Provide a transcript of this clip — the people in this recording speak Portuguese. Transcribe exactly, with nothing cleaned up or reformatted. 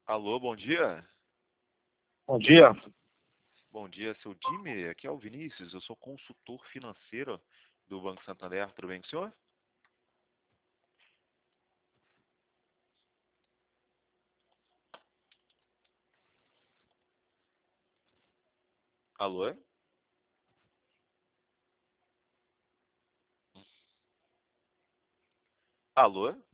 Alô, bom dia. Bom dia. Bom dia, seu Jimmy. Aqui é o Vinícius. Eu sou consultor financeiro do Banco Santander. Tudo bem com o senhor? Alô? Alô?